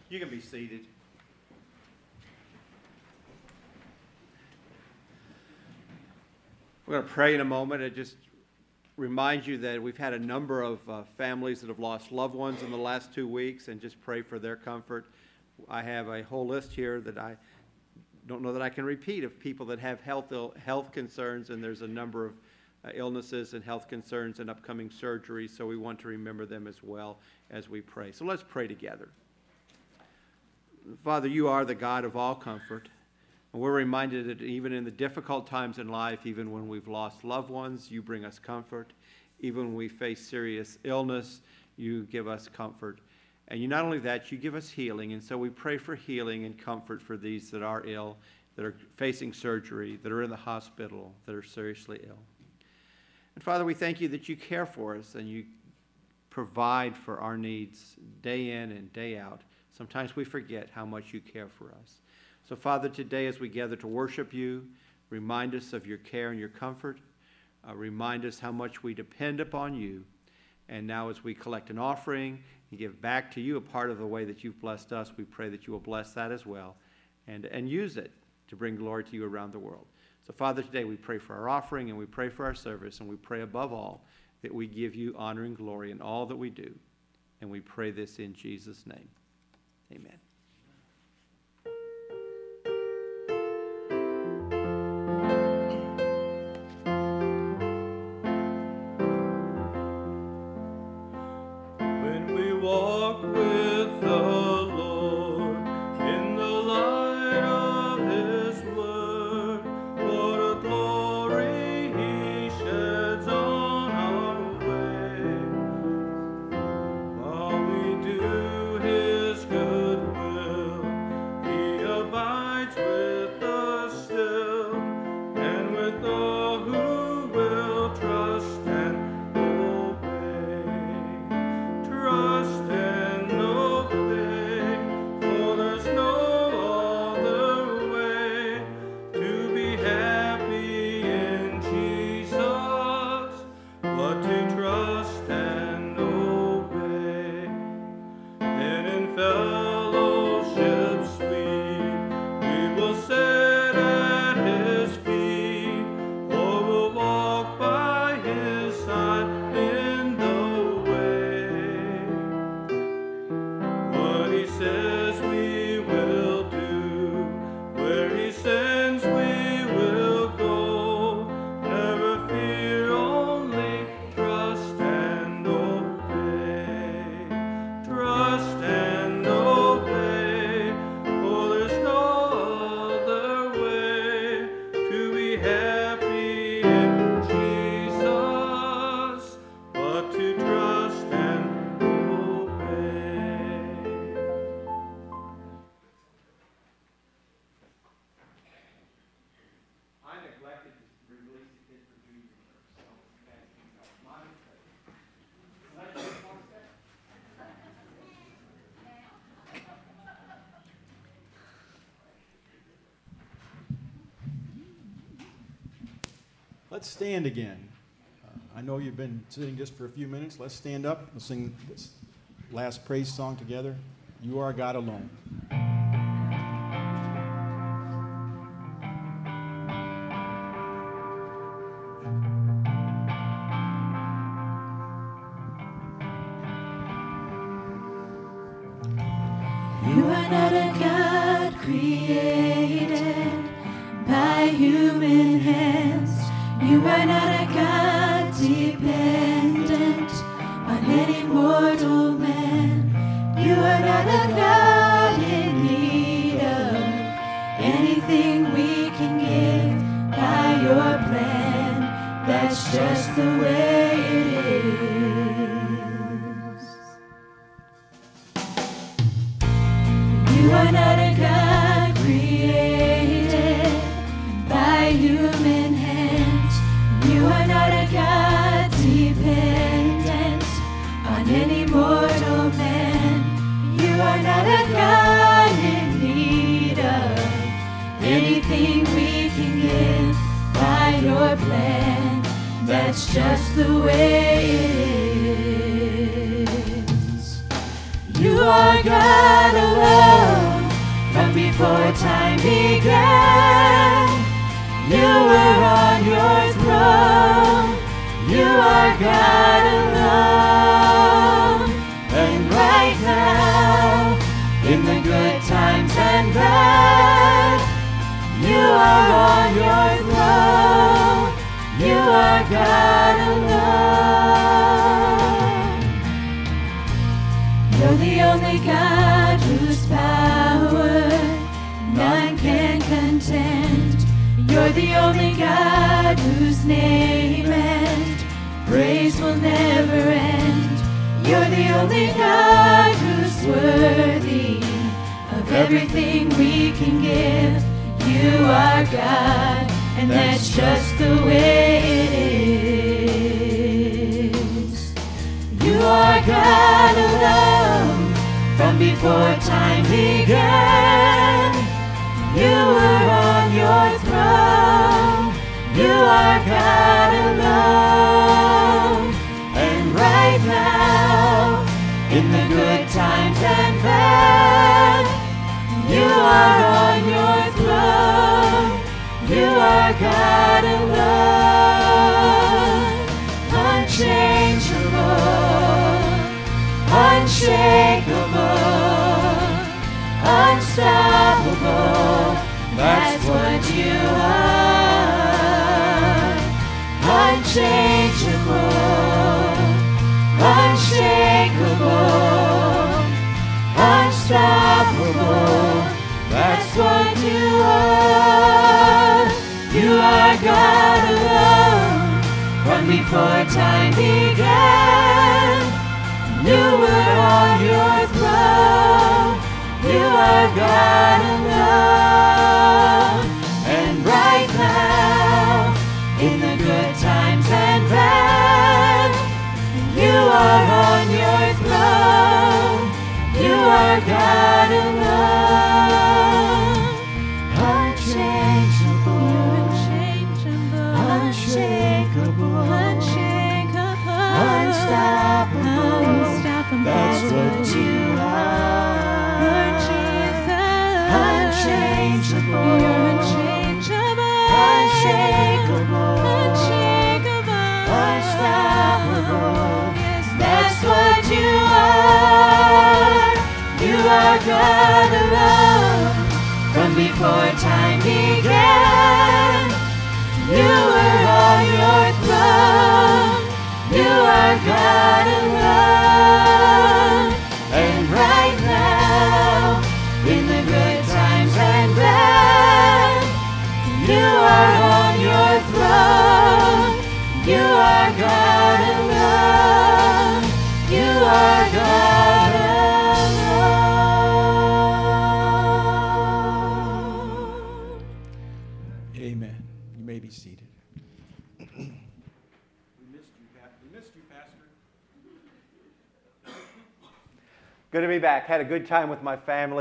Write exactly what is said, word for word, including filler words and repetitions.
You can be seated. We're going to pray in a moment. I just remind you that we've had a number of uh, families that have lost loved ones in the last two weeks, and just pray for their comfort. I have a whole list here that I don't know that I can repeat of people that have health Ill, health concerns, and there's a number of uh, illnesses and health concerns and upcoming surgeries, so we want to remember them as well as we pray. So let's pray together. Father, you are the God of all comfort. And we're reminded that even in the difficult times in life, even when we've lost loved ones, you bring us comfort. Even when we face serious illness, you give us comfort. And you not only that, you give us healing. And so we pray for healing and comfort for these that are ill, that are facing surgery, that are in the hospital, that are seriously ill. And Father, we thank you that you care for us and you provide for our needs day in and day out. Sometimes we forget how much you care for us. So, Father, today as we gather to worship you, remind us of your care and your comfort. Uh, remind us how much we depend upon you. And now as we collect an offering and give back to you a part of the way that you've blessed us, we pray that you will bless that as well and, and use it to bring glory to you around the world. So, Father, today we pray for our offering and we pray for our service, and we pray above all that we give you honor and glory in all that we do. And we pray this in Jesus' name. Amen. Let's stand again. Uh, I know you've been sitting just for a few minutes. Let's stand up. We'll sing this last praise song together. You are God alone. You are not a God created by human hands. You are not a God dependent on any mortal man. You are not a God in need of anything we can give by your plan. That's just the way it is. You are not a God created by human hands. You are not a God dependent on any mortal man. You are not a God in need of anything we can give by your plan. That's just the way it is. You are God alone. began. You were on your throne. You are God alone. And right now, in the good times and bad, you are on your throne. You are God alone. You're the only God whose power none can contend. You're the only God whose name and praise will never end. You're the only God who's worthy of everything we can give. You are God, and that's just the way it is. You are God alone from before time began. You were on your throne. You are God alone. And right now, in the good times and bad, you are on your throne. You are God alone. Unchangeable, unshakable, unstoppable. That's what you are. Unchangeable, unshakable, unstoppable. That's what you are. You are God alone from before time began. You were on your throne. You are God alone. And right now, in the good times and bad, you are on your throne. You are God alone. Unchangeable, unshakable, unstoppable. That's what you are. Unchangeable, unshakable, unstoppable. That's what you are. You are God alone from before time began. You were on your throne. You are God alone. And right now, in the good times and bad, you are on your throne. You are God alone. You are God alone. Amen. You may be seated. Good to be back. Had a good time with my family.